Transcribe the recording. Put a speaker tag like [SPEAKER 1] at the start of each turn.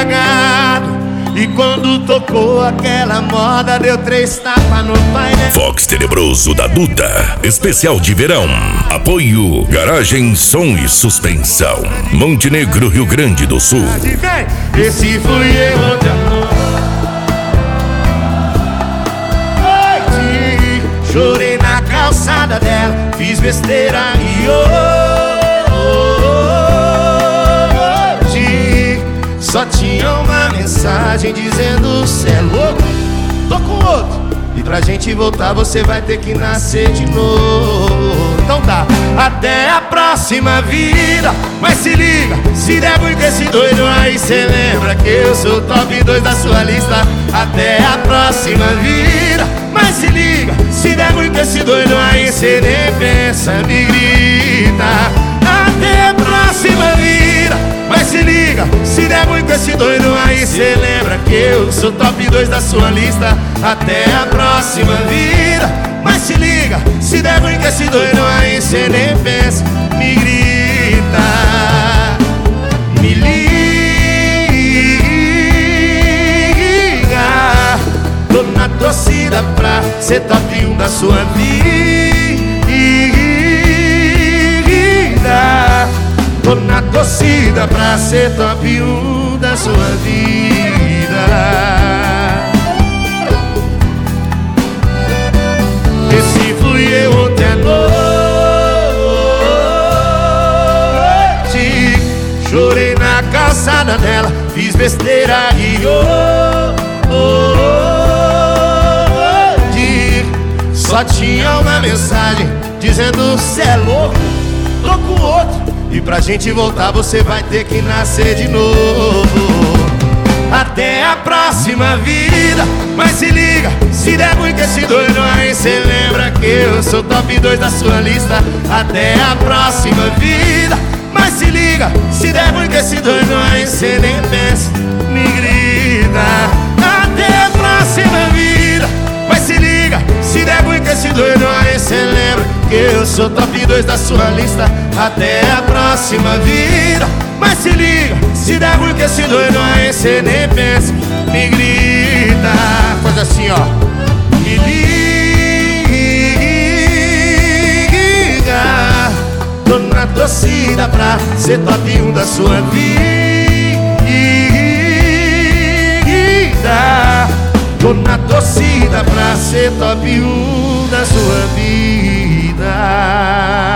[SPEAKER 1] apagado. E quando tocou aquela moda, deu 3 tapas no painel.
[SPEAKER 2] Fox Tenebroso da Duda, especial de verão. Apoio Garagem Som e Suspensão, Montenegro, Rio Grande do Sul.
[SPEAKER 1] Esse fui eu ontem à noite. Chorei na calçada dela, fiz besteira e hoje só tinha uma mensagem dizendo: cê é louco, tô com outro. E pra gente voltar você vai ter que nascer de novo. Então tá, até a próxima vida. Mas se liga, se der ruim com esse doido aí, cê lembra que eu sou top 2 da sua lista. Até a próxima vida. Mas se liga, se der ruim com esse doido aí, cê nem pensa, me grita. Até a próxima vida. Mas se liga, se der ruim com esse doido aí, cê lembra que eu sou top 2 da sua lista. Até a próxima vida. Mas se liga, se der ruim com esse doido aí, cê nem pensa, me grita. Me liga, tô na torcida pra ser top 1 da sua vida. Tô na torcida pra ser top 1 da sua vida. Esse fui eu ontem à noite. Chorei na calçada dela, fiz besteira e hoje só tinha uma mensagem dizendo: cê é louco, tô com outro. E pra gente voltar você vai ter que nascer de novo. Até a próxima vida. Mas se liga, se der ruim com esse doido aí, cê lembra que eu sou top 2 da sua lista. Até a próxima vida. Mas se liga, se der ruim com esse doido aí, cê nem pensa, me grita. Até a próxima vida. Mas se liga, se der ruim com esse doido aí, cê lembra que eu sou top 2 da sua lista. Até a próxima vida. Mas se liga, se der ruim com esse doido aí, cê nem pensa, me grita. Faz assim, ó. Me liga, tô na torcida pra ser top 1 da sua vida. Tô na torcida pra ser top 1 da sua vida.